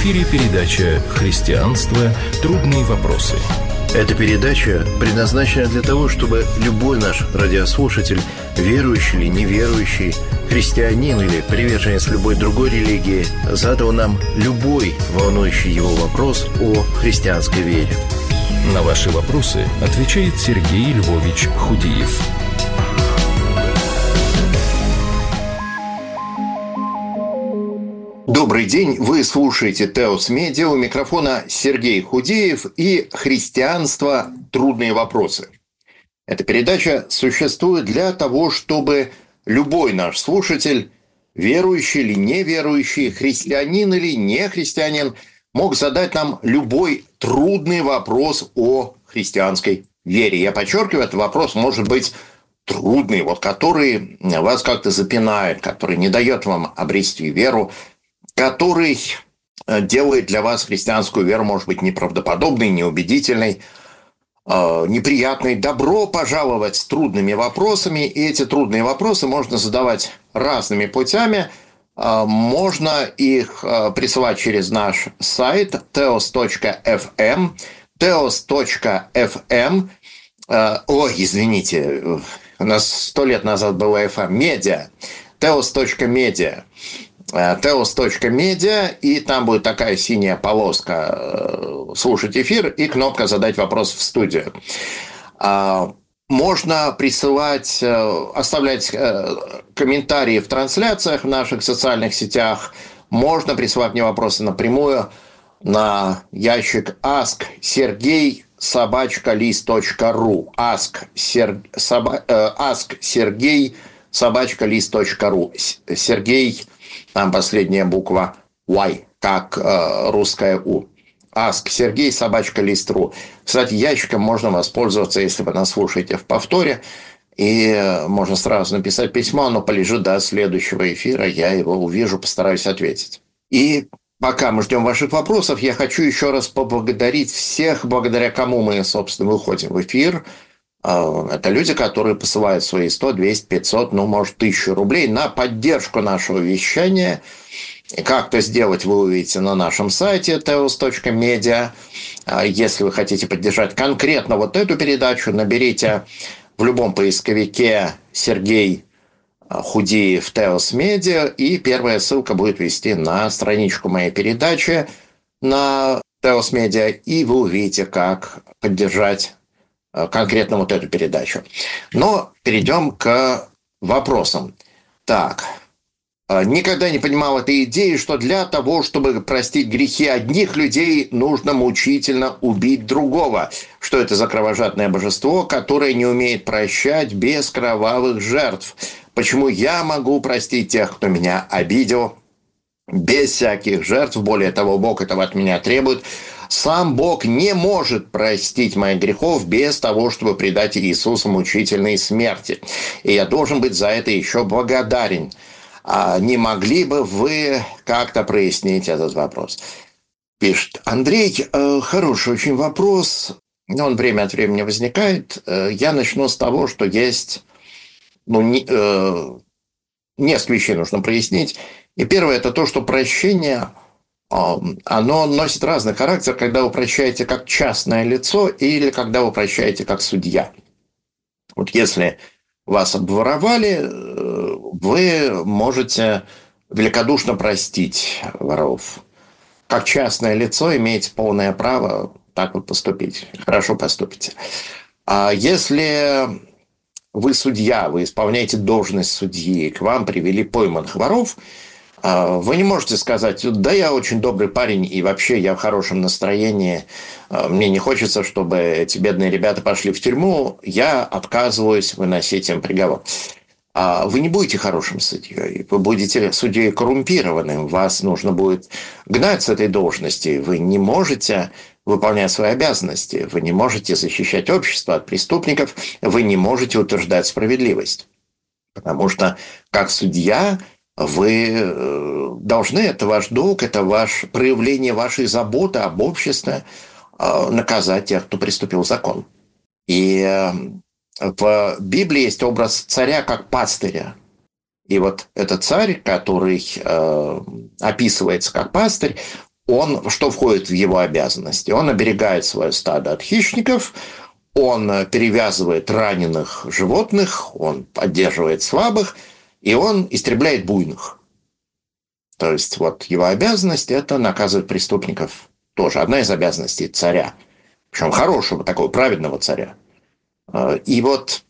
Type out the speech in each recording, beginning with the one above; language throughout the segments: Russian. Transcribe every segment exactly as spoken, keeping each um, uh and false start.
эфире передача «Христианство. Трудные вопросы». Эта передача предназначена для того, чтобы любой наш радиослушатель, верующий или неверующий, христианин или приверженец любой другой религии, задал нам любой волнующий его вопрос о христианской вере. На ваши вопросы отвечает Сергей Львович Худиев. Добрый день, вы слушаете Теос Медиа, у микрофона Сергей Худеев и «Христианство. Трудные вопросы». Эта передача существует для того, чтобы любой наш слушатель, верующий или неверующий, христианин или не христианин, мог задать нам любой трудный вопрос о христианской вере. Я подчеркиваю, этот вопрос может быть трудный, вот, который вас как-то запинает, который не дает вам обрести веру, который делает для вас христианскую веру, может быть, неправдоподобной, неубедительной, неприятной. Добро пожаловать с трудными вопросами. И эти трудные вопросы можно задавать разными путями. Можно их присылать через наш сайт теос точка эф эм. теос точка эф эм. Ой, извините, у нас сто лет назад было эф эм. Медиа. теос точка медиа. теос точка медиа, и там будет такая синяя полоска «Слушать эфир» и кнопка «Задать вопрос в студию». Можно присылать, оставлять комментарии в трансляциях в наших социальных сетях. Можно присылать мне вопросы напрямую на ящик ask sergey собака лист точка ру. ask sergey собака лист точка ру. Сергей, там последняя буква Y, как э, русская У. ask Сергей собачка лист.ру. Кстати, ящиком можно воспользоваться, если вы нас слушаете в повторе. И можно сразу написать письмо, оно полежит до следующего эфира, я его увижу, постараюсь ответить. И пока мы ждем ваших вопросов, я хочу еще раз поблагодарить всех, благодаря кому мы, собственно, выходим в эфир. Это люди, которые посылают свои сто, двести, пятьсот, ну, может, тысячу рублей на поддержку нашего вещания. И как это сделать, вы увидите на нашем сайте теос точка медиа. Если вы хотите поддержать конкретно вот эту передачу, наберите в любом поисковике Сергей Худиев Теос Медиа, и первая ссылка будет вести на страничку моей передачи на Теос Медиа, и вы увидите, как поддержать конкретно вот эту передачу. Но перейдем к вопросам. Так, никогда не понимал этой идеи, что для того, чтобы простить грехи одних людей, нужно мучительно убить другого. Что это за кровожадное божество, которое не умеет прощать без кровавых жертв? Почему я могу простить тех, кто меня обидел, без всяких жертв? Более того, Бог этого от меня требует. Сам Бог не может простить моих грехов без того, чтобы предать Иисусу мучительной смерти. И я должен быть за это еще благодарен. А не могли бы вы как-то прояснить этот вопрос? Пишет Андрей. Хороший очень вопрос. Он время от времени возникает. Я начну с того, что есть ну, не, э, несколько вещей нужно прояснить. И первое – это то, что прощение – оно носит разный характер, когда вы прощаете как частное лицо или когда вы прощаете как судья. Вот если вас обворовали, вы можете великодушно простить воров. Как частное лицо имеете полное право так вот поступить. Хорошо поступите. А если вы судья, вы исполняете должность судьи, к вам привели пойманных воров, вы не можете сказать: да, я очень добрый парень, и вообще я в хорошем настроении, мне не хочется, чтобы эти бедные ребята пошли в тюрьму, я отказываюсь выносить им приговор. Вы не будете хорошим судьей, вы будете судьей коррумпированным, вас нужно будет гнать с этой должности, вы не можете выполнять свои обязанности, вы не можете защищать общество от преступников, вы не можете утверждать справедливость, потому что как судья вы должны, это ваш долг, это ваше проявление вашей заботы об обществе, наказать тех, кто приступил закон. И в Библии есть образ царя как пастыря. И вот этот царь, который описывается как пастырь, он, что входит в его обязанности? Он оберегает свое стадо от хищников, он перевязывает раненых животных, он поддерживает слабых, и он истребляет буйных. То есть вот его обязанность – это наказывать преступников тоже. Одна из обязанностей царя. Причем хорошего, такого праведного царя. И вот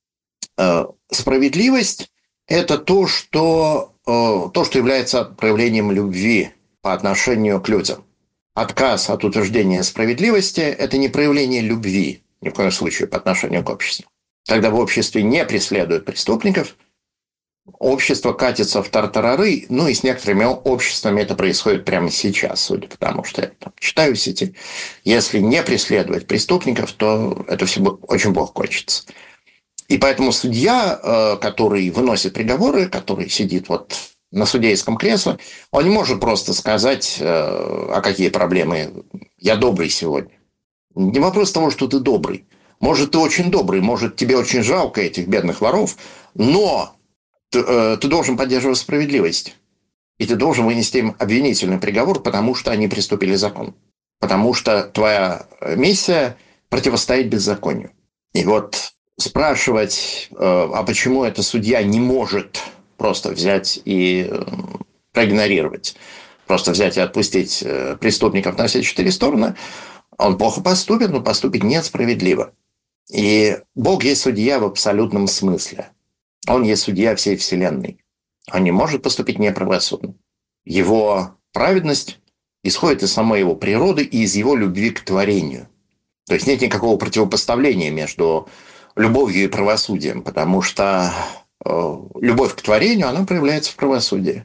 справедливость – это то, что, то, что является проявлением любви по отношению к людям. Отказ от утверждения справедливости – это не проявление любви, ни в коем случае, по отношению к обществу. Когда в обществе не преследуют преступников, общество катится в тартарары, ну и с некоторыми обществами это происходит прямо сейчас, судя по тому, что я там читаю в сети. Если не преследовать преступников, то это все очень плохо кончится. И поэтому судья, который выносит приговоры, который сидит вот на судейском кресле, он не может просто сказать, а какие проблемы, я добрый сегодня. Не вопрос того, что ты добрый. Может, ты очень добрый, может, тебе очень жалко этих бедных воров, но ты, ты должен поддерживать справедливость. И ты должен вынести им обвинительный приговор, потому что они приступили закон. Потому что твоя миссия противостоит беззаконию. И вот спрашивать, а почему этот судья не может просто взять и проигнорировать, просто взять и отпустить преступников на все четыре стороны, он плохо поступит, но поступит несправедливо. И Бог есть судья в абсолютном смысле. Он есть судья всей вселенной. Он не может поступить неправосудно. Его праведность исходит из самой его природы и из его любви к творению. То есть нет никакого противопоставления между любовью и правосудием, потому что э, любовь к творению, она проявляется в правосудии.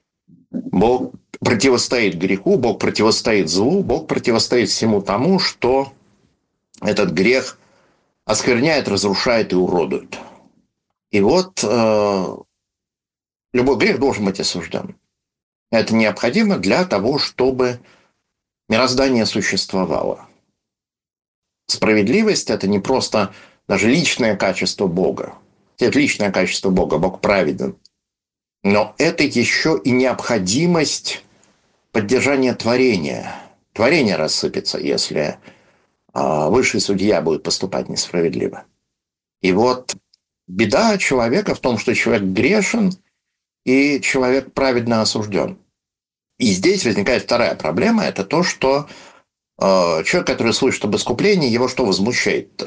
Бог противостоит греху, Бог противостоит злу, Бог противостоит всему тому, что этот грех оскверняет, разрушает и уродует. И вот э, любой грех должен быть осужден. Это необходимо для того, чтобы мироздание существовало. Справедливость – это не просто даже личное качество Бога. Это личное качество Бога, Бог праведен. Но это еще и необходимость поддержания творения. Творение рассыпется, если высший судья будет поступать несправедливо. И вот беда человека в том, что человек грешен, и человек праведно осужден. И здесь возникает вторая проблема, это то, что человек, который слышит об искуплении, его что возмущает-то?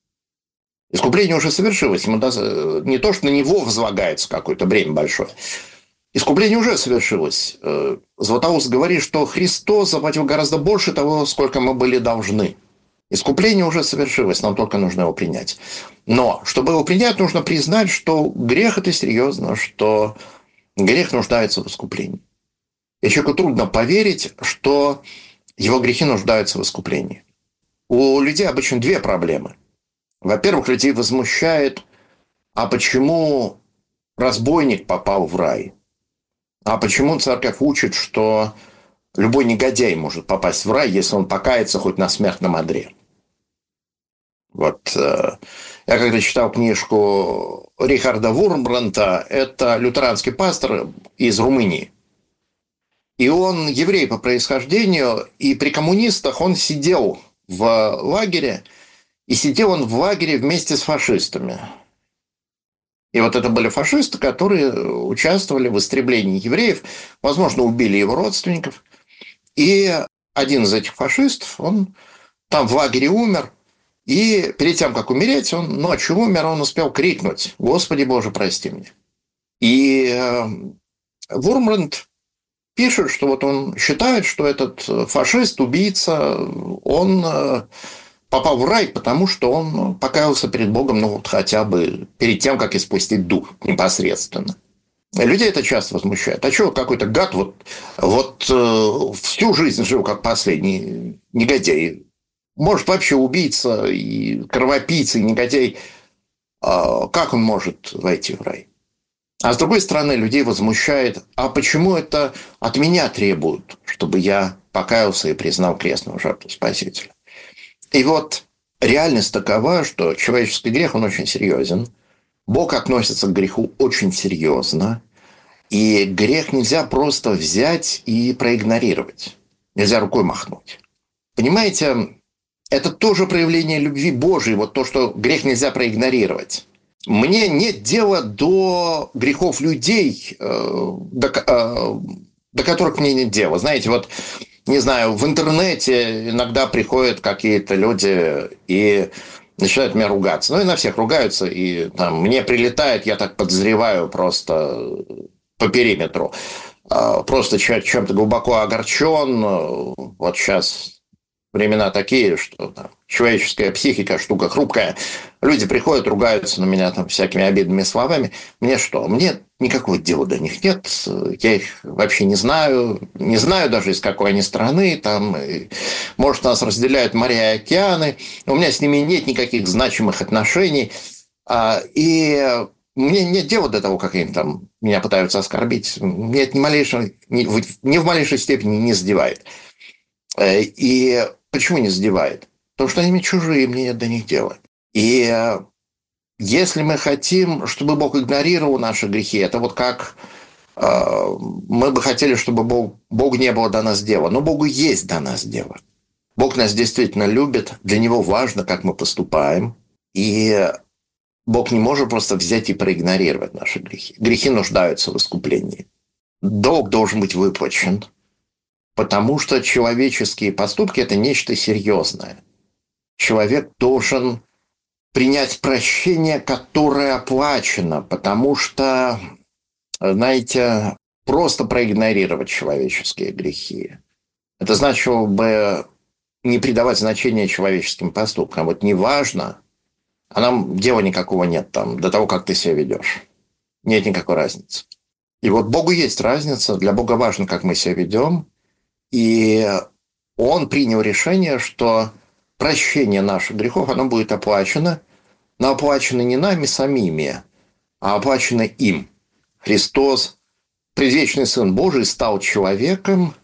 Искупление уже совершилось. Ему не то, что на него возлагается какое-то бремя большое. Искупление уже совершилось. Златоуст говорит, что Христос заплатил гораздо больше того, сколько мы были должны. Искупление уже совершилось, нам только нужно его принять. Но, чтобы его принять, нужно признать, что грех – это серьезно, что грех нуждается в искуплении. И человеку трудно поверить, что его грехи нуждаются в искуплении. У людей обычно две проблемы. Во-первых, людей возмущает, а почему разбойник попал в рай? А почему церковь учит, что любой негодяй может попасть в рай, если он покается хоть на смертном одре? Вот э, я когда читал книжку Рихарда Вурмбранта, это лютеранский пастор из Румынии. И он еврей по происхождению, и при коммунистах он сидел в лагере, и сидел он в лагере вместе с фашистами. И вот это были фашисты, которые участвовали в истреблении евреев, возможно, убили его родственников. И один из этих фашистов, он там в лагере умер, и перед тем, как умереть, он ночью умер, он успел крикнуть: «Господи Боже, прости меня». И Вурмбранд пишет, что вот он считает, что этот фашист, убийца, он попал в рай, потому что он покаялся перед Богом, ну, вот хотя бы перед тем, как испустить дух непосредственно. Людей это часто возмущает. А что какой-то гад вот, вот э, всю жизнь жил как последний негодяй? Может, вообще убийца и кровопийца, и негодяй. Э, как он может войти в рай? А с другой стороны, людей возмущает, а почему это от меня требуют, чтобы я покаялся и признал крестную жертву Спасителя? И вот реальность такова, что человеческий грех, он очень серьезен. Бог относится к греху очень серьезно. И грех нельзя просто взять и проигнорировать. нельзя рукой махнуть. Понимаете, это тоже проявление любви Божией, вот то, что грех нельзя проигнорировать. Мне нет дела до грехов людей, до, до которых мне нет дела. Знаете, вот, не знаю, в интернете иногда приходят какие-то люди и начинают меня ругаться. Ну, и на всех ругаются, и там мне прилетает, я так подозреваю, просто по периметру. Просто человек чем-то глубоко огорчен. Вот сейчас времена такие, что там, человеческая психика штука хрупкая. Люди приходят, ругаются на меня там всякими обидными словами. Мне что? Мне никакого дела до них нет. Я их вообще не знаю. Не знаю даже, из какой они страны. Там, может, нас разделяют моря и океаны. У меня с ними нет никаких значимых отношений. И мне нет дела до того, как они там меня пытаются оскорбить. Меня это ни, малейшей, ни, ни в малейшей степени не задевает. И почему не задевает? Потому что они мне чужие, мне нет до них дела. И если мы хотим, чтобы Бог игнорировал наши грехи, это вот как э, мы бы хотели, чтобы Бог, Богу не было до нас дела. Но Богу есть до нас дело. Бог нас действительно любит, для Него важно, как мы поступаем. И Бог не может просто взять и проигнорировать наши грехи. Грехи нуждаются в искуплении. Долг должен быть выплачен, потому что человеческие поступки – это нечто серьезное. Человек должен принять прощение, которое оплачено, потому что, знаете, просто проигнорировать человеческие грехи – это значило бы не придавать значения человеческим поступкам. Вот неважно, а нам дела никакого нет там до того, как ты себя ведешь. Нет никакой разницы. И вот Богу есть разница, для Бога важно, как мы себя ведем, и Он принял решение, что прощение наших грехов, оно будет оплачено, но оплачено не нами самими, а оплачено им. Христос, предвечный Сын Божий, стал человеком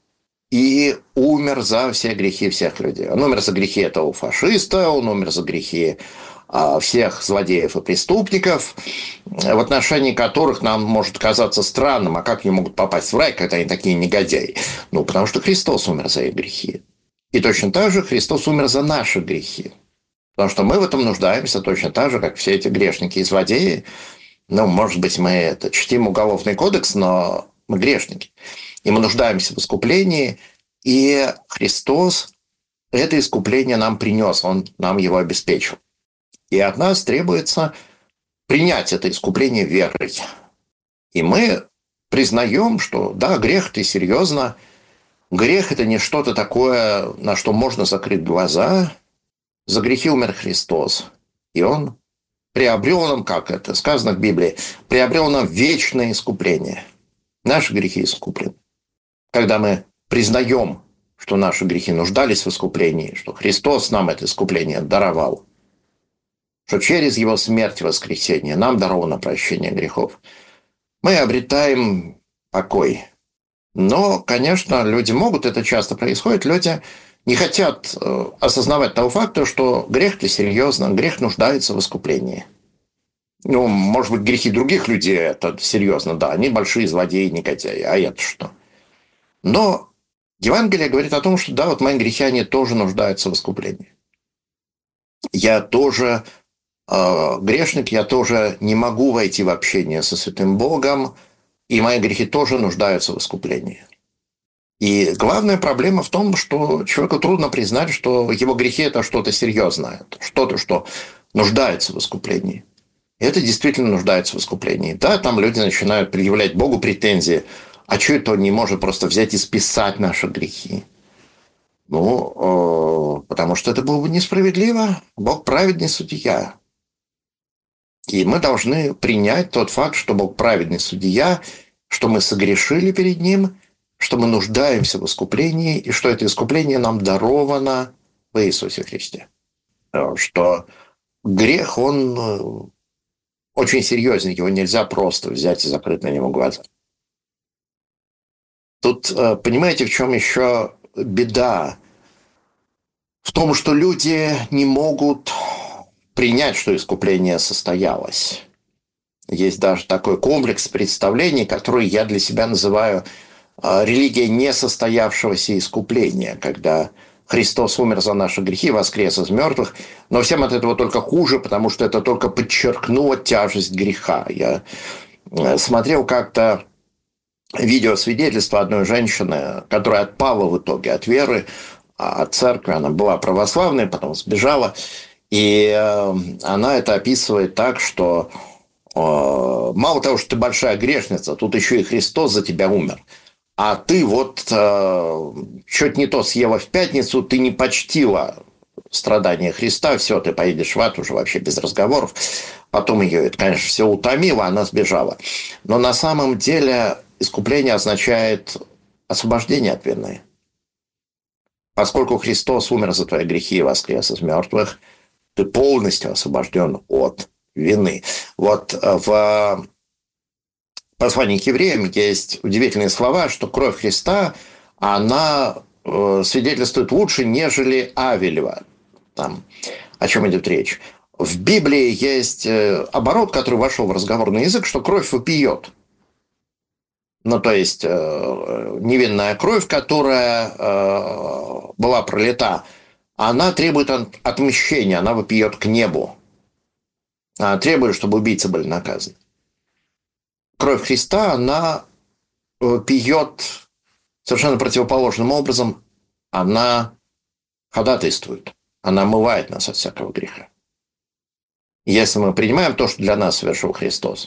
и умер за все грехи всех людей. Он умер за грехи этого фашиста, он умер за грехи всех злодеев и преступников, в отношении которых нам может казаться странным, а как они могут попасть в рай, когда они такие негодяи? Ну, потому что Христос умер за их грехи. И точно так же Христос умер за наши грехи. Потому что мы в этом нуждаемся точно так же, как все эти грешники и злодеи. Ну, может быть, мы это чтим уголовный кодекс, но мы грешники. И мы нуждаемся в искуплении. И Христос это искупление нам принес, Он нам его обеспечил. И от нас требуется принять это искупление верой. И мы признаем, что да, грех – это серьезно. Грех – это не что-то такое, на что можно закрыть глаза. За грехи умер Христос. И Он приобрел нам, как это сказано в Библии, приобрел нам вечное искупление. Наши грехи искуплены. Когда мы признаем, что наши грехи нуждались в искуплении, что Христос нам это искупление даровал, что через Его смерть и воскресение нам даровано прощение грехов, мы обретаем покой. Но, конечно, люди могут, это часто происходит, люди не хотят осознавать того факта, что грех – это серьезно, грех нуждается в искуплении. Ну, может быть, грехи других людей – это серьезно, да, они большие злодеи, негодяи, а это что? Но Евангелие говорит о том, что да, вот мои грехи, они тоже нуждаются в искуплении. Я тоже э, грешник, я тоже не могу войти в общение со святым Богом, и мои грехи тоже нуждаются в искуплении. И главная проблема в том, что человеку трудно признать, что его грехи – это что-то серьезное, что-то, что нуждается в искуплении. И это действительно нуждается в искуплении. Да, там люди начинают предъявлять Богу претензии, а что это Он не может просто взять и списать наши грехи? Ну, э, потому что это было бы несправедливо. Бог праведный судья. И мы должны принять тот факт, что Бог праведный судья, что мы согрешили перед Ним, что мы нуждаемся в искуплении, и что это искупление нам даровано в Иисусе Христе. Что грех, он очень серьезен, его нельзя просто взять и закрыть на него глаза. Тут, понимаете, в чем еще беда? В том, что люди не могут принять, что искупление состоялось. Есть даже такой комплекс представлений, который я для себя называю религия несостоявшегося искупления, когда Христос умер за наши грехи, воскрес из мертвых, но всем от этого только хуже, потому что это только подчеркнуло тяжесть греха. Я смотрел как-то видеосвидетельство одной женщины, которая отпала в итоге от веры, от церкви. Она была православной, потом сбежала. И она это описывает так, что мало того, что ты большая грешница, тут еще и Христос за тебя умер. А ты вот что-то не то съела в пятницу, ты не почтила страдания Христа, все, ты поедешь в ад уже вообще без разговоров. Потом ее это, конечно, все утомило, она сбежала. Но на самом деле искупление означает освобождение от вины. Поскольку Христос умер за твои грехи и воскрес из мертвых, ты полностью освобожден от вины. Вот в послании к евреям есть удивительные слова, что кровь Христа, она свидетельствует лучше, нежели Авелева. Там, о чем идет речь. В Библии есть оборот, который вошел в разговорный язык, что кровь вопиет. Ну, то есть, невинная кровь, которая была пролита, она требует отмщения, она вопиет к небу. Она требует, чтобы убийцы были наказаны. Кровь Христа, она пьет совершенно противоположным образом. Она ходатайствует. Она омывает нас от всякого греха. Если мы принимаем то, что для нас совершил Христос,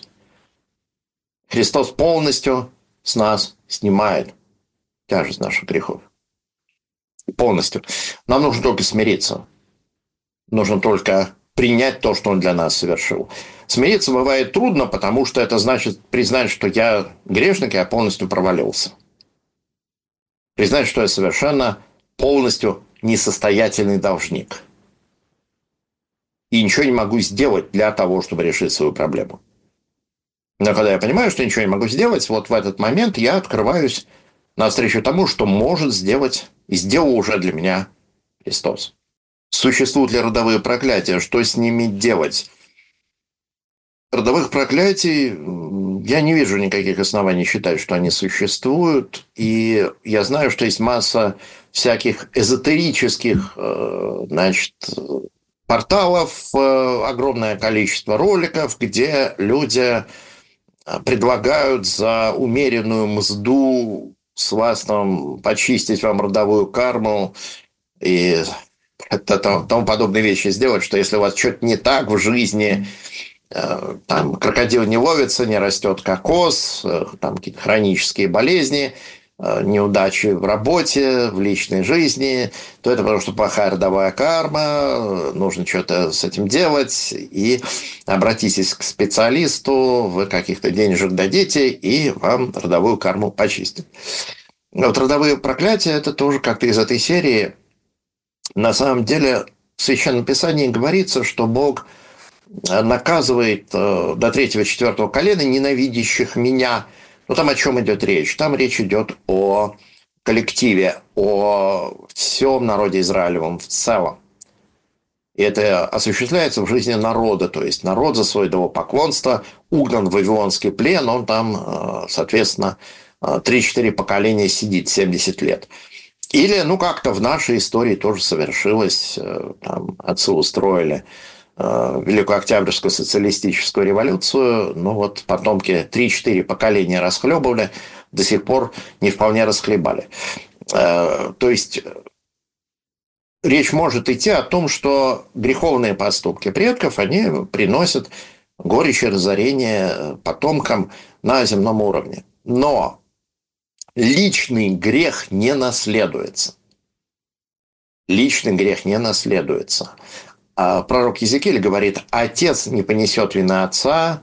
Христос полностью с нас снимает тяжесть наших грехов. Полностью. Нам нужно только смириться. Нужно только принять то, что Он для нас совершил. Смириться бывает трудно, потому что это значит признать, что я грешник, я полностью провалился. Признать, что я совершенно полностью несостоятельный должник. И ничего не могу сделать для того, чтобы решить свою проблему. Но когда я понимаю, что ничего не могу сделать, вот в этот момент я открываюсь навстречу тому, что может сделать и сделал уже для меня Христос. Существуют ли родовые проклятия? Что с ними делать? Родовых проклятий я не вижу никаких оснований считать, что они существуют. И я знаю, что есть масса всяких эзотерических, значит, порталов, огромное количество роликов, где люди предлагают за умеренную мзду с вас там почистить вам родовую карму и тому подобные вещи сделать, что если у вас что-то не так в жизни, там крокодил не ловится, не растет кокос, там какие-то хронические болезни, неудачи в работе, в личной жизни, то это потому что плохая родовая карма, нужно что-то с этим делать, и обратитесь к специалисту, вы каких-то денежек дадите, и вам родовую карму почистят. Вот родовые проклятия – это тоже как-то из этой серии. На самом деле в Священном Писании говорится, что Бог наказывает до третьего-четвертого колена ненавидящих меня. Ну, там о чем идет речь? Там речь идет о коллективе, о всем народе Израилевом в целом. И это осуществляется в жизни народа. То есть народ за свое идолопоклонство угнан в вавилонский плен, он там, соответственно, три-четыре поколения сидит, семьдесят лет. Или, ну, как-то в нашей истории тоже совершилось, там, отцы устроили Великую Октябрьскую социалистическую революцию, ну вот потомки три-четыре поколения расхлебывали, до сих пор не вполне расхлебали. То есть речь может идти о том, что греховные поступки предков, они приносят горечь и разорение потомкам на земном уровне. Но личный грех не наследуется. Личный грех не наследуется. Пророк Иезекииль говорит: отец не понесет вины отца,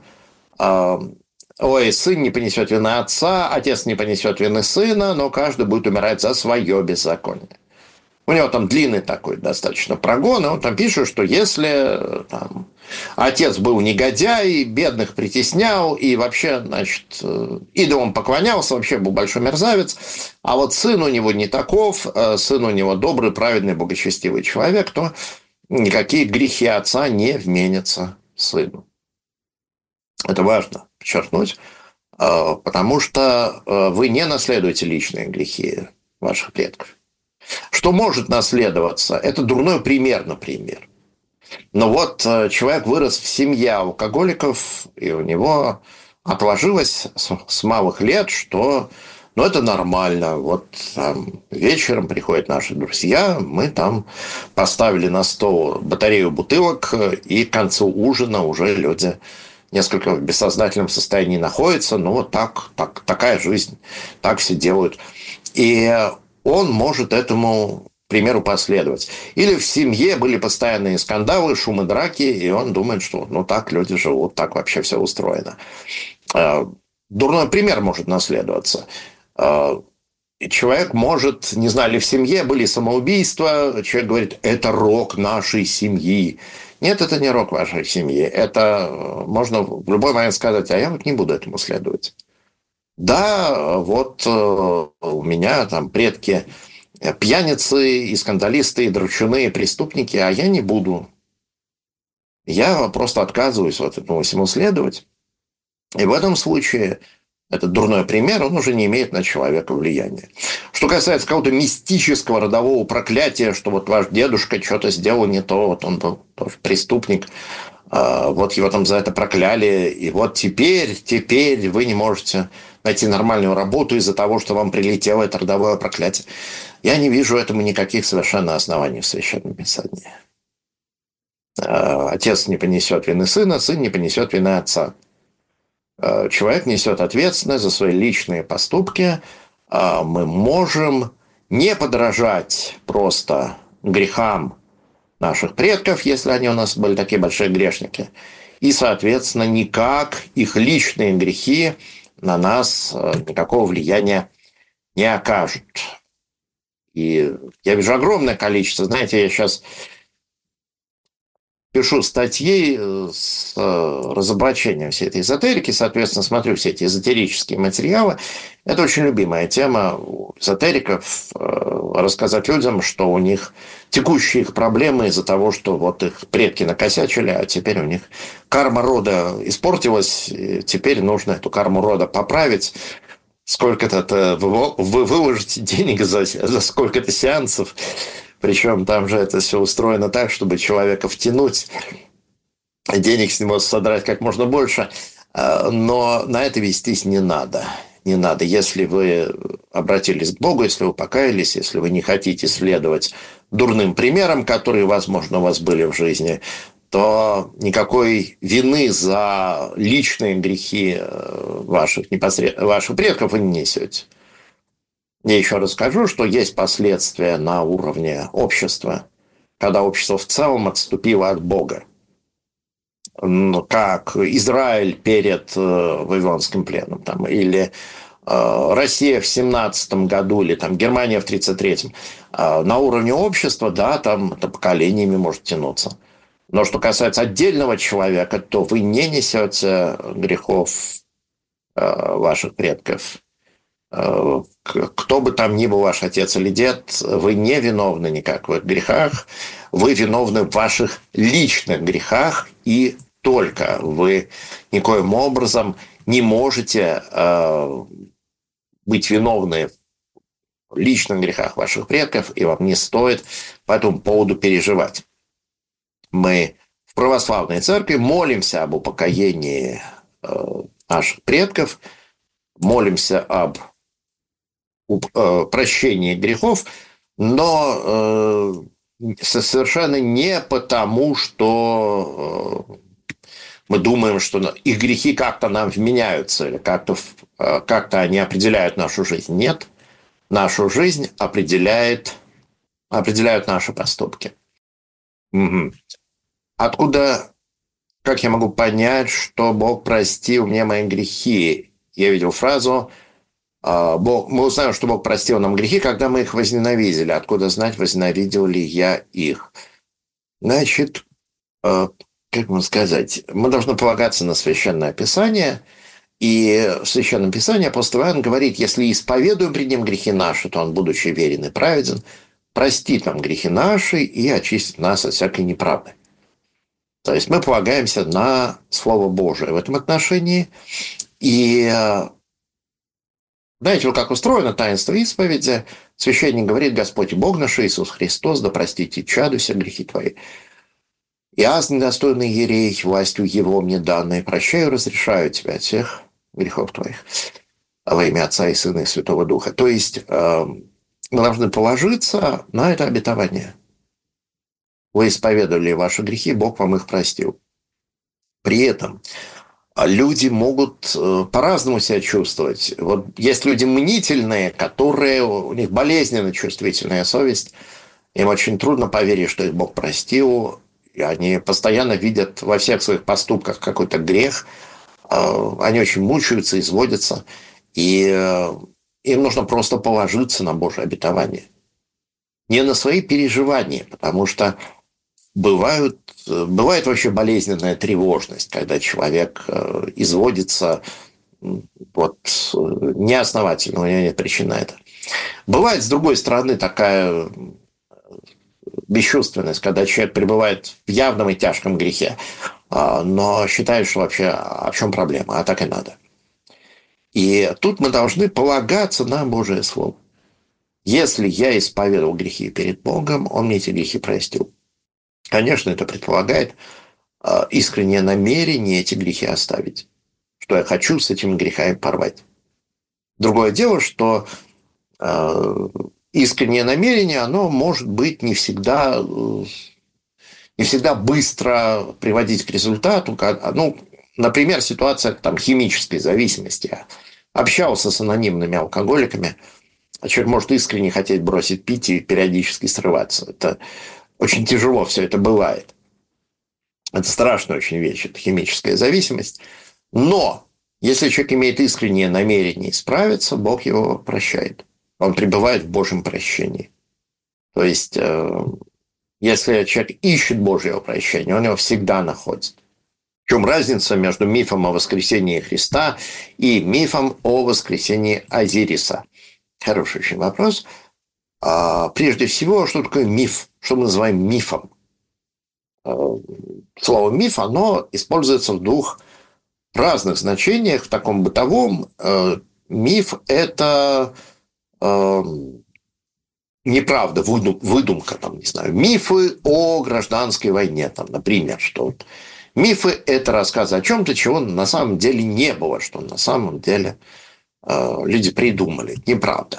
ой, сын не понесет вины отца, отец не понесет вины сына, но каждый будет умирать за свое беззаконие. У него там длинный такой достаточно прогон, и он там пишет, что если там, отец был негодяй, бедных притеснял и вообще, значит, идолам поклонялся, вообще был большой мерзавец, а вот сын у него не таков, сын у него добрый, праведный, богочестивый человек, то никакие грехи отца не вменятся сыну. Это важно подчеркнуть. потому что вы не наследуете личные грехи ваших предков. Что может наследоваться? Это дурной пример, например. Но вот человек вырос в семье алкоголиков, и у него отложилось с малых лет, что ну, это нормально. Вот там, вечером приходят наши друзья, мы там поставили на стол батарею бутылок, и к концу ужина уже люди несколько в бессознательном состоянии находятся. Ну, вот так, так, такая жизнь, так все делают. И он может этому примеру последовать. Или в семье были постоянные скандалы, шумы, драки, и он думает, что ну так люди живут, так вообще все устроено. Дурной пример может наследоваться. Человек может, не знаю, ли в семье были самоубийства, человек говорит, это рок нашей семьи. Нет, это не рок вашей семьи. Это можно в любой момент сказать, а я вот не буду этому следовать. Да, вот у меня там предки пьяницы и скандалисты, и драчуны, и преступники, а я не буду. Я просто отказываюсь вот этому всему следовать. И в этом случае этот дурной пример, он уже не имеет на человека влияния. Что касается какого-то мистического родового проклятия, что вот ваш дедушка что-то сделал не то, вот он был тоже преступник, вот его там за это прокляли, и вот теперь, теперь вы не можете найти нормальную работу из-за того, что вам прилетело это родовое проклятие. Я не вижу этому никаких совершенно оснований в Священном Писании. Отец не понесет вины сына, сын не понесет вины отца. Человек несет ответственность за свои личные поступки. Мы можем не подражать просто грехам наших предков, если они у нас были такие большие грешники, и, соответственно, никак их личные грехи на нас никакого влияния не окажут. И я вижу огромное количество, знаете, я сейчас пишу статьи с разоблачением всей этой эзотерики, соответственно, смотрю все эти эзотерические материалы. Это очень любимая тема у эзотериков, рассказать людям, что у них текущие их проблемы из-за того, что вот их предки накосячили, а теперь у них карма рода испортилась, и теперь нужно эту карму рода поправить. Сколько-то вы выложите денег за, за сколько-то сеансов, причем там же это все устроено так, чтобы человека втянуть, денег с него содрать как можно больше, но на это вестись не надо. Не надо. Если вы обратились к Богу, если вы покаялись, если вы не хотите следовать дурным примерам, которые, возможно, у вас были в жизни, то никакой вины за личные грехи ваших, непосред... ваших предков вы не несете. Я еще расскажу, что есть последствия на уровне общества, когда общество в целом отступило от Бога. Как Израиль перед Вавилонским пленом, там, или Россия в семнадцатом году, или там, Германия в тридцать третьем. На уровне общества, да, там это поколениями может тянуться. Но что касается отдельного человека, то вы не несете грехов ваших предков. Кто бы там ни был ваш отец или дед, вы не виновны никак в их грехах. Вы виновны в ваших личных грехах, и только вы никоим образом не можете быть виновны в личных грехах ваших предков, и вам не стоит по этому поводу переживать. Мы в православной церкви молимся об упокоении наших предков, молимся об прощении грехов, но совершенно не потому, что мы думаем, что их грехи как-то нам вменяются, или как-то, как-то они определяют нашу жизнь. Нет, нашу жизнь определяет, определяют наши поступки. Угу. Откуда, как я могу понять, что Бог простил мне мои грехи? Я видел фразу Бог, мы узнаем, что Бог простил нам грехи, когда мы их возненавидели. Откуда знать, возненавидел ли я их? Значит, как вам сказать, мы должны полагаться на Священное Писание. И в Священном Писании апостол Иоанн говорит, если исповедуем пред Ним грехи наши, то Он, будучи верен и праведен, простит нам грехи наши и очистит нас от всякой неправды. То есть мы полагаемся на Слово Божие в этом отношении. И знаете, вот как устроено таинство исповеди? Священник говорит: Господь Бог наш Иисус Христос, да простите чаду все грехи твои. И аз, недостойный ерей, властью Его мне данной, прощаю, разрешаю тебя от всех грехов твоих во имя Отца и Сына и Святого Духа. То есть мы должны положиться на это обетование. Вы исповедовали ваши грехи, Бог вам их простил. При этом люди могут по-разному себя чувствовать. Вот есть люди мнительные, которые, у них болезненно чувствительная совесть, им очень трудно поверить, что их Бог простил, и они постоянно видят во всех своих поступках какой-то грех, они очень мучаются, изводятся, и им нужно просто положиться на Божье обетование. Не на свои переживания, потому что бывают, бывает вообще болезненная тревожность, когда человек изводится вот, неосновательно, у него нет причины на это. Бывает, с другой стороны, такая бесчувственность, когда человек пребывает в явном и тяжком грехе, но считает, что вообще а в чем проблема, а так и надо. И тут мы должны полагаться на Божие Слово. Если я исповедовал грехи перед Богом, Он мне эти грехи простил. Конечно, это предполагает искреннее намерение эти грехи оставить, что я хочу с этими грехами порвать. Другое дело, что искреннее намерение, оно может быть не всегда, не всегда быстро приводить к результату. Ну, например, ситуация там, химической зависимости. Общался с анонимными алкоголиками, а человек может искренне хотеть бросить пить и периодически срываться. Это очень тяжело все это бывает. Это страшная очень вещь, это химическая зависимость. Но если человек имеет искреннее намерение исправиться, Бог его прощает. Он пребывает в Божьем прощении. То есть, если человек ищет Божьего прощения, он его всегда находит. В чем разница между мифом о воскресении Христа и мифом о воскресении Азириса? Хороший очень вопрос. Прежде всего, что такое миф? Что мы называем мифом? Слово «миф», оно используется в двух разных значениях. В таком бытовом миф – это неправда, выдумка, там, не знаю, мифы о гражданской войне, там, например, что вот мифы – это рассказы о чем-то, чего на самом деле не было, что на самом деле люди придумали. Неправда.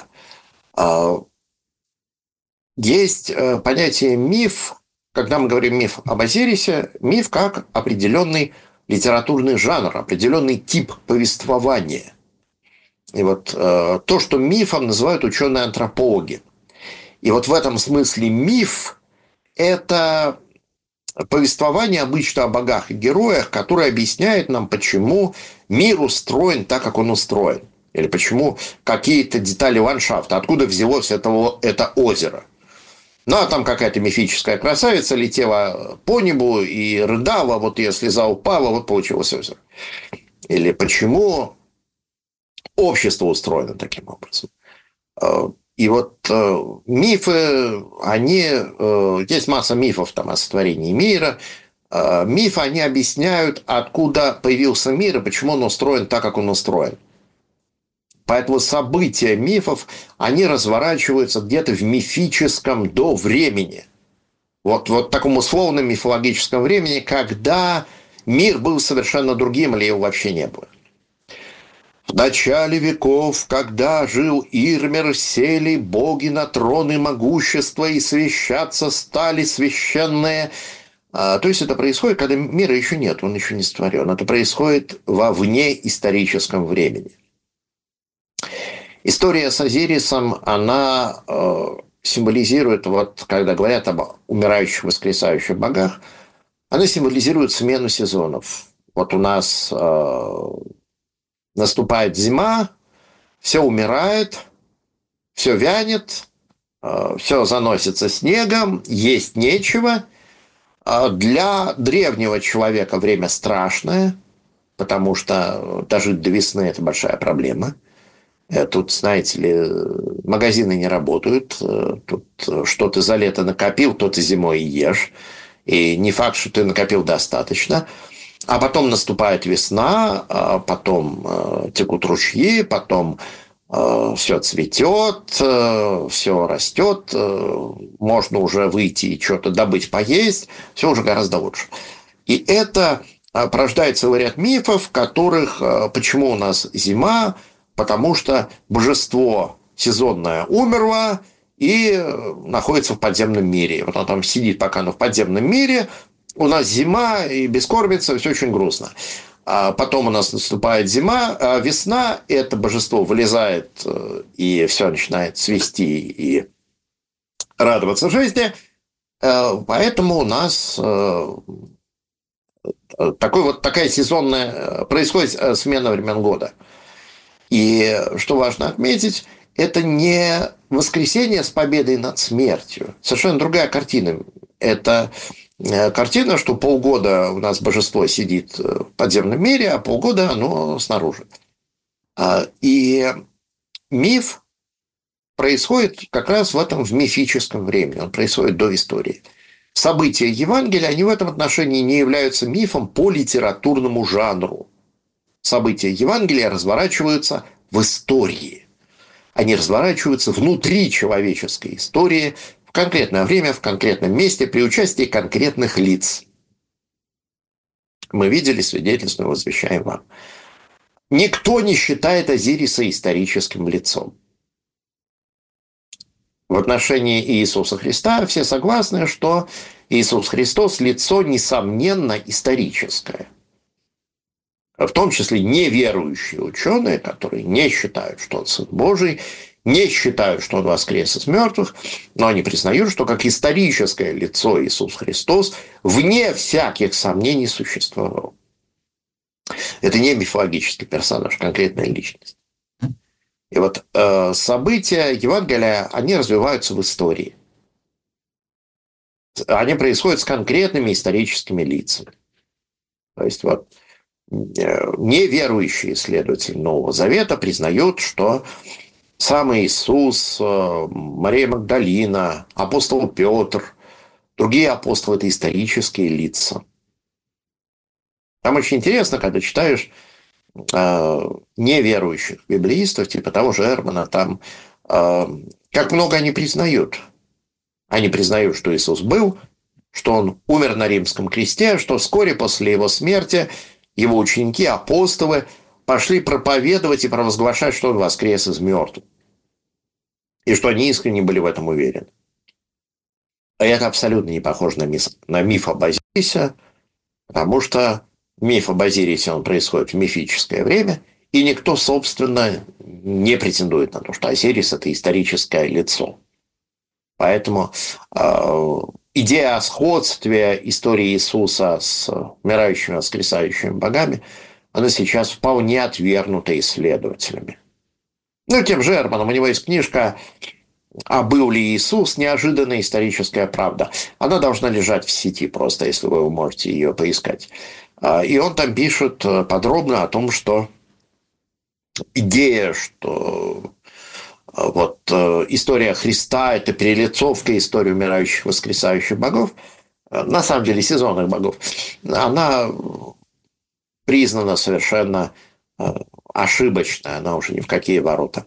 Есть понятие «миф», когда мы говорим «миф об Азирисе», миф как определенный литературный жанр, определенный тип повествования. И вот то, что мифом называют ученые-антропологи. И вот в этом смысле миф – это повествование обычно о богах и героях, которое объясняет нам, почему мир устроен так, как он устроен. Или почему какие-то детали ландшафта, откуда взялось это, это озеро. Ну, а там какая-то мифическая красавица летела по небу и рыдала, вот ее слеза упала, вот получилось озеро. Или почему общество устроено таким образом. И вот мифы, они... Есть масса мифов там, о сотворении мира. Мифы, они объясняют, откуда появился мир и почему он устроен так, как он устроен. Поэтому события мифов, они разворачиваются где-то в мифическом до времени. Вот, вот в таком условном мифологическом времени, когда мир был совершенно другим или его вообще не было. В начале веков, когда жил Ирмер, сели боги на троны могущества и свящаться стали священные. А, то есть это происходит, когда мира еще нет, он еще не створен. Это происходит во внеисторическом времени. История с Азирисом, она э, символизирует, вот когда говорят об умирающих, воскресающих богах, она символизирует смену сезонов. Вот у нас э, наступает зима, все умирает, все вянет, э, все заносится снегом, есть нечего. Э, для древнего человека время страшное, потому что дожить до весны – это большая проблема. Тут, знаете ли, магазины не работают. Тут что ты за лето накопил, то ты зимой и ешь. И не факт, что ты накопил достаточно. А потом наступает весна, а потом э, текут ручьи, потом э, все цветет, э, все растет, э, можно уже выйти и что-то добыть, поесть, все уже гораздо лучше. И это порождает целый ряд мифов, в которых э, почему у нас зима, потому что божество сезонное умерло и находится в подземном мире. Вот оно там сидит, пока оно в подземном мире. У нас зима и бескормица, все очень грустно. А потом у нас наступает зима, а весна, это божество вылезает, и все начинает цвести и радоваться жизни. Поэтому у нас такой вот, такая сезонная происходит смена времен года. И что важно отметить, это не воскресенье с победой над смертью. Совершенно другая картина. Это картина, что полгода у нас божество сидит в подземном мире, а полгода оно снаружи. И миф происходит как раз в этом в мифическом времени. Он происходит до истории. События Евангелия, они в этом отношении не являются мифом по литературному жанру. События Евангелия разворачиваются в истории. Они разворачиваются внутри человеческой истории, в конкретное время, в конкретном месте, при участии конкретных лиц. Мы видели свидетельство, мы возвещаем вам. Никто не считает Азириса историческим лицом. В отношении Иисуса Христа все согласны, что Иисус Христос – лицо, несомненно, историческое. В том числе неверующие ученые, которые не считают, что он Сын Божий, не считают, что он воскрес из мертвых, но они признают, что как историческое лицо Иисус Христос вне всяких сомнений существовал. Это не мифологический персонаж, конкретная личность. И вот э, события Евангелия, они развиваются в истории. Они происходят с конкретными историческими лицами. То есть вот неверующие исследователи Нового Завета признают, что сам Иисус, Мария Магдалина, апостол Петр, другие апостолы – это исторические лица. Там очень интересно, когда читаешь э, неверующих библеистов, типа того же Эрмана, там э, как много они признают. Они признают, что Иисус был, что Он умер на римском кресте, что вскоре после Его смерти Его ученики, апостолы, пошли проповедовать и провозглашать, что Он воскрес из мертвых. И что они искренне были в этом уверены. А это абсолютно не похоже на миф, на миф об Азирисе, потому что миф об Азирисе, он происходит в мифическое время, и никто, собственно, не претендует на то, что Осирис – это историческое лицо. Поэтому э, идея о сходстве истории Иисуса с умирающими, воскресающими богами, она сейчас вполне отвергнута исследователями. Ну, тем же Эрманом, у него есть книжка «А был ли Иисус? Неожиданная историческая правда». Она должна лежать в сети просто, если вы можете ее поискать. И он там пишет подробно о том, что идея, что вот история Христа – это перелицовка истории умирающих, воскресающих богов, на самом деле сезонных богов, она признана совершенно ошибочной, она уже ни в какие ворота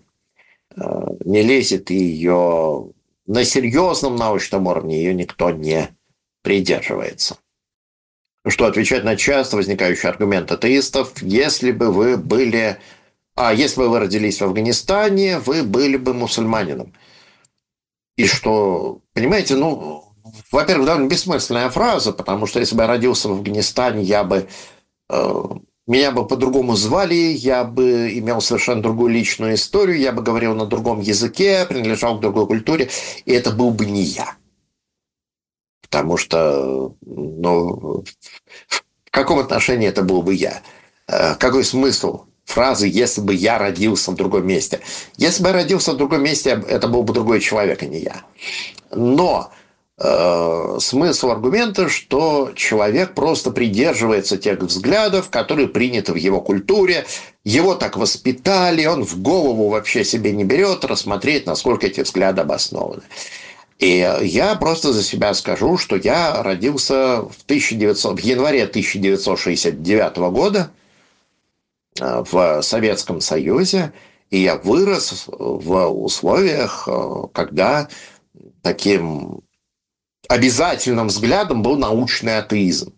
не лезет, и ее на серьезном научном уровне ее никто не придерживается. Что отвечать на часто возникающий аргумент атеистов: если бы вы были, а если бы вы родились в Афганистане, вы были бы мусульманином. И что, понимаете, ну, во-первых, довольно бессмысленная фраза, потому что если бы я родился в Афганистане, я бы э, меня бы по-другому звали, я бы имел совершенно другую личную историю, я бы говорил на другом языке, принадлежал к другой культуре, и это был бы не я. Потому что, ну, в каком отношении это был бы я? Какой смысл фразы «если бы я родился в другом месте»? Если бы я родился в другом месте, это был бы другой человек, а не я. Но э, смысл аргумента, что человек просто придерживается тех взглядов, которые приняты в его культуре, его так воспитали, он в голову вообще себе не берет рассмотреть, насколько эти взгляды обоснованы. И я просто за себя скажу, что я родился в, тысяча девятьсот, в январе тысяча девятьсот шестьдесят девятого года в Советском Союзе, и я вырос в условиях, когда таким обязательным взглядом был научный атеизм.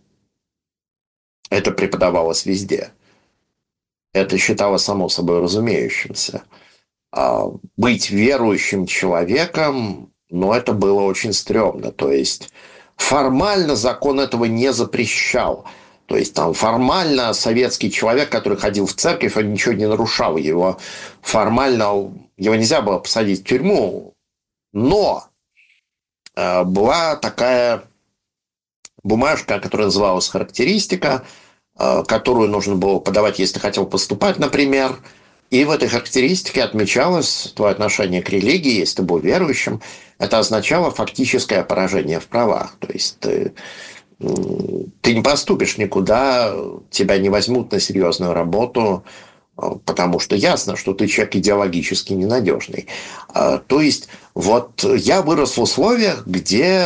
Это преподавалось везде. Это считалось само собой разумеющимся. А быть верующим человеком, ну, это было очень стрёмно. То есть формально закон этого не запрещал. То есть там формально советский человек, который ходил в церковь, он ничего не нарушал. Его формально, его нельзя было посадить в тюрьму. Но э, была такая бумажка, которая называлась «Характеристика», э, которую нужно было подавать, если ты хотел поступать, например. И в этой характеристике отмечалось твое отношение к религии, если ты был верующим. Это означало фактическое поражение в правах. То есть ты, ты не поступишь никуда, тебя не возьмут на серьезную работу, потому что ясно, что ты человек идеологически ненадежный. То есть вот я вырос в условиях, где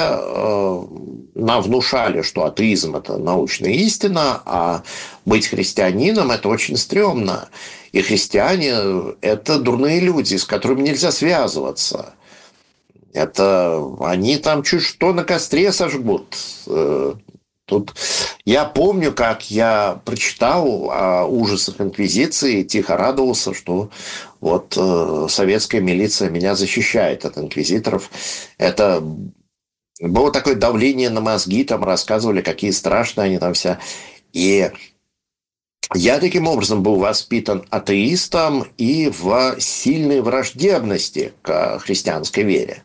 нам внушали, что атеизм – это научная истина, а быть христианином – это очень стрёмно. И христиане – это дурные люди, с которыми нельзя связываться. Это они там чуть что на костре сожгут. Тут я помню, как я прочитал о ужасах инквизиции, тихо радовался, что вот советская милиция меня защищает от инквизиторов. Это было такое давление на мозги, там рассказывали, какие страшные они там все. И я таким образом был воспитан атеистом и в сильной враждебности к христианской вере.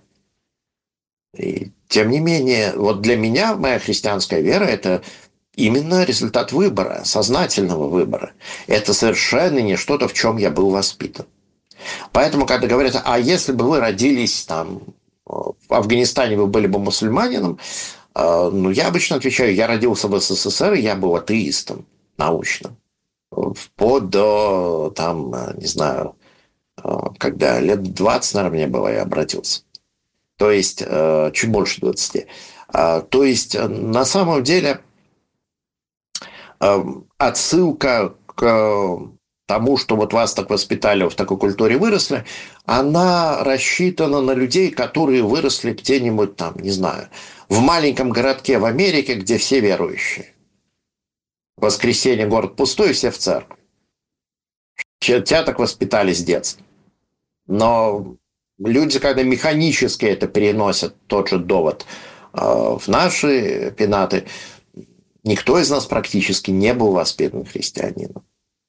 И тем не менее, вот для меня моя христианская вера – это именно результат выбора, сознательного выбора. Это совершенно не что-то, в чем я был воспитан. Поэтому, когда говорят, а если бы вы родились там в Афганистане, вы были бы мусульманином, ну, я обычно отвечаю, я родился в СССР, и я был атеистом научным. Вплоть до, там, не знаю, когда лет двадцать, наверное, мне было, я обратился. То есть, чуть больше двадцати. То есть, на самом деле, отсылка к тому, что вот вас так воспитали, в такой культуре выросли, она рассчитана на людей, которые выросли где-нибудь там, не знаю, в маленьком городке в Америке, где все верующие. В воскресенье город пустой, все в церковь. Тебя так воспитали с детства. Но люди, когда механически это переносят, тот же довод, в наши пенаты, никто из нас практически не был воспитан христианином.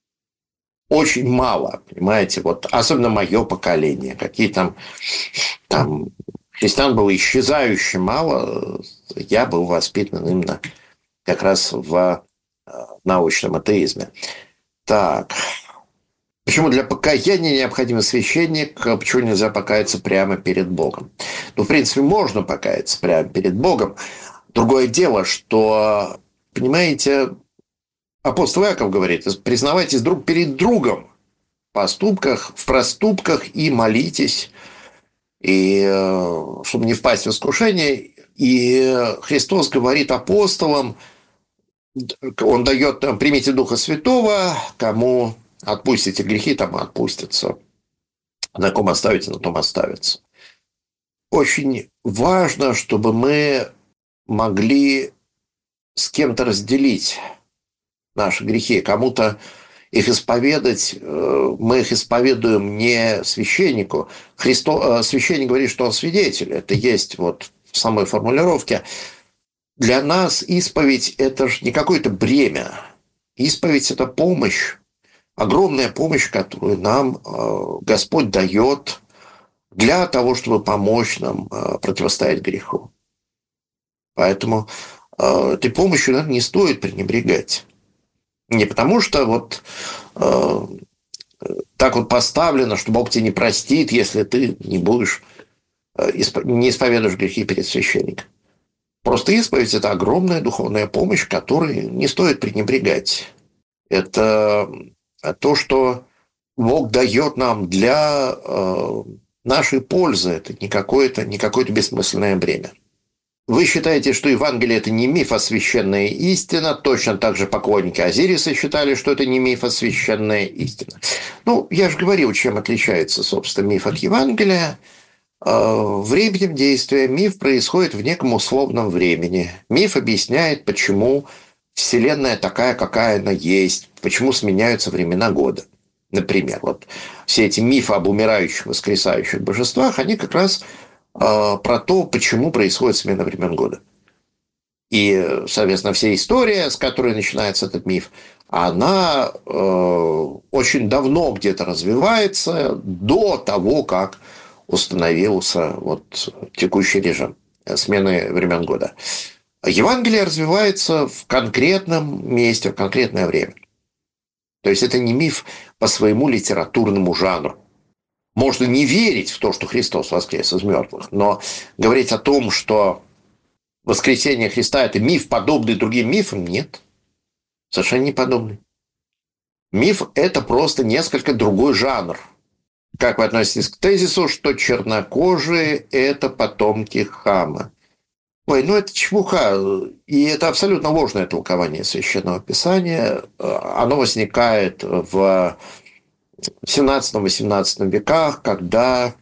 Очень мало, понимаете, вот особенно мое поколение, какие там, там христиан было исчезающе мало, я был воспитан именно как раз в научном атеизме. Так. Почему для покаяния необходим священник? Почему нельзя покаяться прямо перед Богом? Ну, в принципе, можно покаяться прямо перед Богом. Другое дело, что, понимаете, апостол Иаков говорит, признавайтесь друг перед другом в поступках, в проступках и молитесь, и, чтобы не впасть в искушение. И Христос говорит апостолам, Он дает, примите Духа Святого, кому отпустите грехи, тому отпустятся. На ком оставите, на том оставится. Очень важно, чтобы мы могли с кем-то разделить наши грехи, кому-то их исповедать. Мы их исповедуем не священнику. Христос, священник говорит, что он свидетель. Это есть вот в самой формулировке. Для нас исповедь – это же не какое-то бремя. Исповедь – это помощь, огромная помощь, которую нам Господь дает для того, чтобы помочь нам противостоять греху. Поэтому этой помощью, наверное, не стоит пренебрегать. Не потому, что вот э, так вот поставлено, что Бог тебе не простит, если ты не будешь, э, исп... не исповедуешь грехи перед священником. Просто исповедь – это огромная духовная помощь, которой не стоит пренебрегать. Это то, что Бог дает нам для э, нашей пользы, это не какое-то, не какое-то бессмысленное бремя. Вы считаете, что Евангелие – это не миф, а священная истина. Точно так же поклонники Азириса считали, что это не миф, а священная истина. Ну, я же говорил, чем отличается, собственно, миф от Евангелия. Временем действия миф происходит в неком условном времени. Миф объясняет, почему Вселенная такая, какая она есть, почему сменяются времена года. Например, вот все эти мифы об умирающих, воскресающих божествах, они как раз про то, почему происходит смена времен года. И, соответственно, вся история, с которой начинается этот миф, она э, очень давно где-то развивается до того, как установился вот текущий режим смены времен года. Евангелие развивается в конкретном месте, в конкретное время. То есть это не миф по своему литературному жанру. Можно не верить в то, что Христос воскрес из мертвых, но говорить о том, что воскресение Христа – это миф, подобный другим мифам, нет. Совершенно не подобный. Миф – это просто несколько другой жанр. Как вы относитесь к тезису, что чернокожие – это потомки Хама? Ой, ну это чепуха. И это абсолютно ложное толкование Священного Писания. Оно возникает в семнадцатом-восемнадцатом веках, когда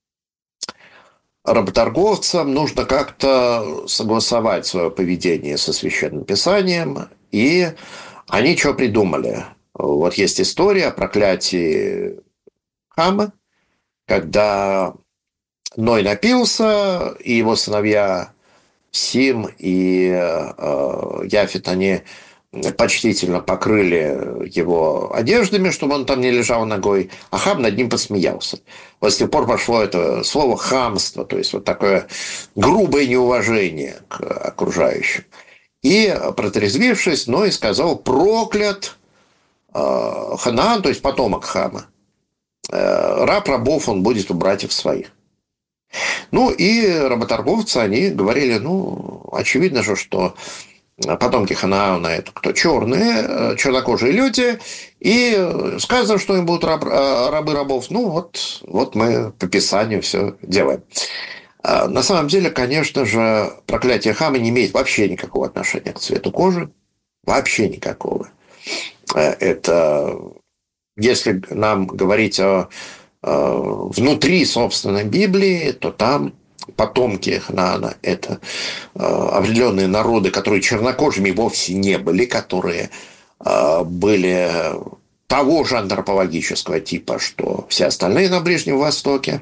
работорговцам нужно как-то согласовать свое поведение со Священным Писанием, и они что придумали? Вот есть история о проклятии Хама, когда Ной напился, и его сыновья Сим и э, Яфет, они почтительно покрыли его одеждами, чтобы он там не лежал ногой, а Хам над ним посмеялся. Вот с тех пор пошло это слово хамство, то есть вот такое грубое неуважение к окружающим. И, протрезвившись, Ной сказал: проклят э, Ханаан, то есть потомок Хама. Э, раб рабов он будет у братьев своих. Ну, и работорговцы, они говорили, ну, очевидно же, что потомки Ханаана – это кто? Черные, чернокожие люди. И сказано, что им будут раб, рабы рабов. Ну, вот, вот мы по Писанию все делаем. На самом деле, конечно же, проклятие Хама не имеет вообще никакого отношения к цвету кожи. Вообще никакого. Это, если нам говорить о внутри, собственно, Библии, то там потомки Ханаана – это определенные народы, которые чернокожими вовсе не были, которые были того же антропологического типа, что все остальные на Ближнем Востоке.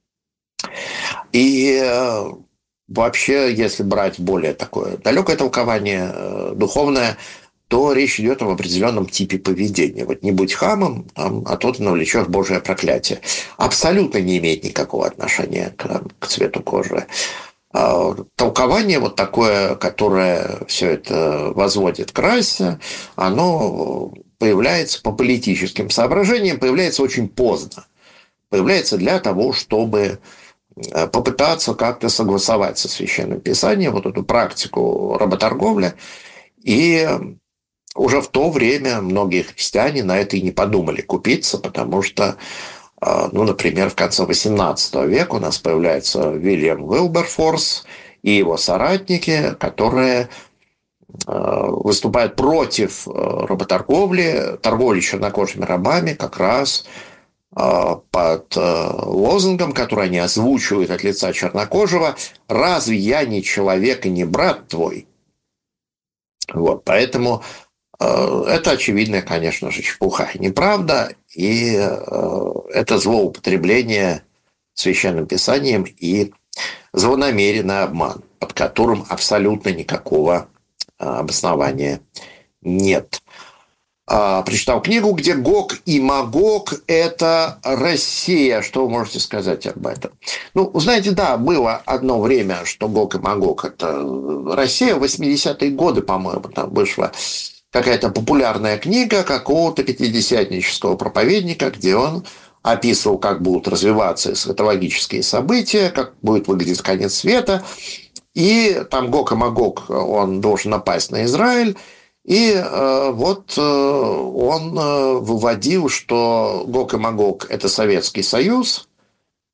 И вообще, если брать более такое далекое толкование, духовное, то речь идет об определенном типе поведения. Вот не будь Хамом, там, а то ты навлечешь Божие проклятие. Абсолютно не имеет никакого отношения к, к цвету кожи. А толкование вот такое, которое все это возводит к расе, оно появляется по политическим соображениям, появляется очень поздно. Появляется для того, чтобы попытаться как-то согласовать со Священным Писанием вот эту практику работорговли. И уже в то время многие христиане на это и не подумали купиться, потому что, ну, например, в конце восемнадцатого века у нас появляется Вильям Уилберфорс и его соратники, которые выступают против работорговли, торговли чернокожими рабами как раз под лозунгом, который они озвучивают от лица чернокожего: «Разве я не человек и не брат твой?» Вот, поэтому это очевидная, конечно же, чепуха и неправда, и это злоупотребление Священным Писанием и злонамеренный обман, под которым абсолютно никакого обоснования нет. Прочитал книгу, где Гог и Магог – это Россия. Что вы можете сказать об этом? Ну, знаете, да, было одно время, что Гог и Магог – это Россия. В восьмидесятые годы, по-моему, там вышла какая-то популярная книга какого-то пятидесятнического проповедника, где он описывал, как будут развиваться эсхатологические события, как будет выглядеть конец света. И там Гог и Магог, он должен напасть на Израиль. И э, вот э, он э, выводил, что Гог и Магог – это Советский Союз,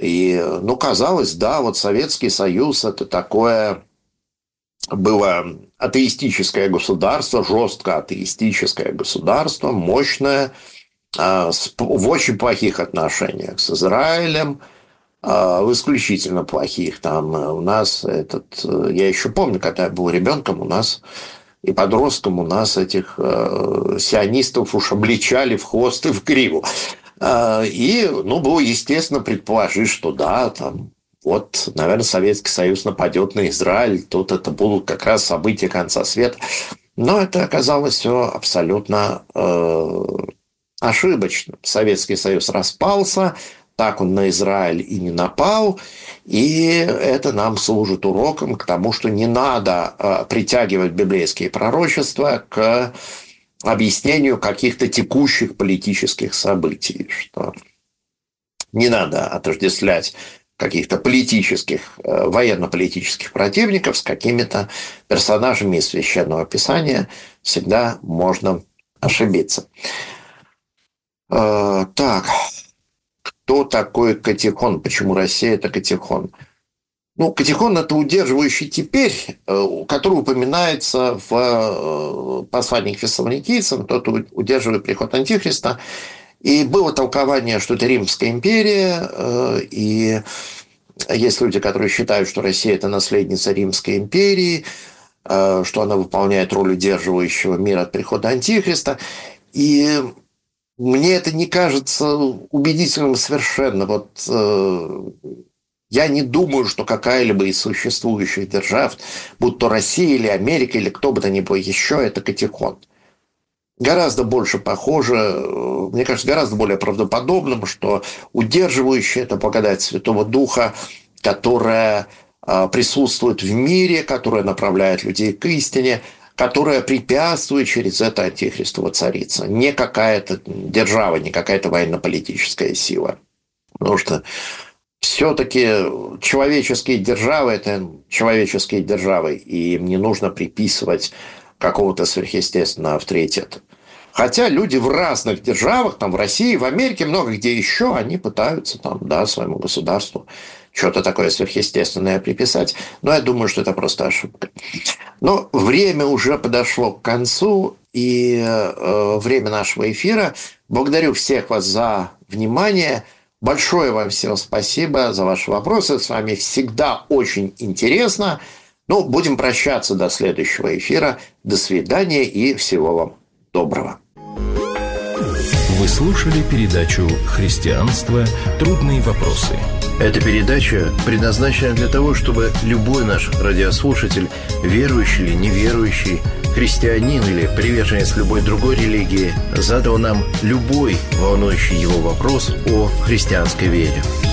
И, ну, казалось, да, вот Советский Союз – это такое было атеистическое государство, жестко атеистическое государство, мощное, в очень плохих отношениях с Израилем, в исключительно плохих. Там у нас этот... Я еще помню, когда я был ребенком, у нас и подростком у нас этих сионистов уж обличали в хвост и в гриву. И, ну, было естественно предположить, что да, там, вот, наверное, Советский Союз нападет на Израиль, тут это будут как раз события конца света. Но это оказалось все абсолютно э, ошибочно. Советский Союз распался, так он на Израиль и не напал, и это нам служит уроком к тому, что не надо э, притягивать библейские пророчества к объяснению каких-то текущих политических событий, что не надо отождествлять каких-то политических, военно-политических противников с какими-то персонажами из Священного Писания. Всегда можно ошибиться. Так, кто такой катехон? Почему Россия – это катехон? Ну, катехон – это удерживающий теперь, который упоминается в послании к фессалоникийцам, тот удерживает приход Антихриста. И было толкование, что это Римская империя, и есть люди, которые считают, что Россия – это наследница Римской империи, что она выполняет роль удерживающего мир от прихода Антихриста. И мне это не кажется убедительным совершенно. Вот я не думаю, что какая-либо из существующих держав, будь то Россия или Америка, или кто бы то ни было еще, это катехон. Гораздо больше похоже, мне кажется, гораздо более правдоподобным, что удерживающее – это благодать Святого Духа, которая присутствует в мире, которая направляет людей к истине, которая препятствует через это антихристу воцариться. Не какая-то держава, не какая-то военно-политическая сила. Потому что все-таки человеческие державы – это человеческие державы, и им не нужно приписывать какого-то сверхъестественного авторитета. Хотя люди в разных державах, там в России, в Америке, много где еще, они пытаются там, да, своему государству что-то такое сверхъестественное приписать. Но я думаю, что это просто ошибка. Но время уже подошло к концу, и э, время нашего эфира. Благодарю всех вас за внимание. Большое вам всем спасибо за ваши вопросы. С вами всегда очень интересно. Ну, будем прощаться до следующего эфира. До свидания и всего вам доброго. Вы слушали передачу «Христианство. Трудные вопросы». Эта передача предназначена для того, чтобы любой наш радиослушатель, верующий или неверующий, христианин или приверженец любой другой религии, задал нам любой волнующий его вопрос о христианской вере.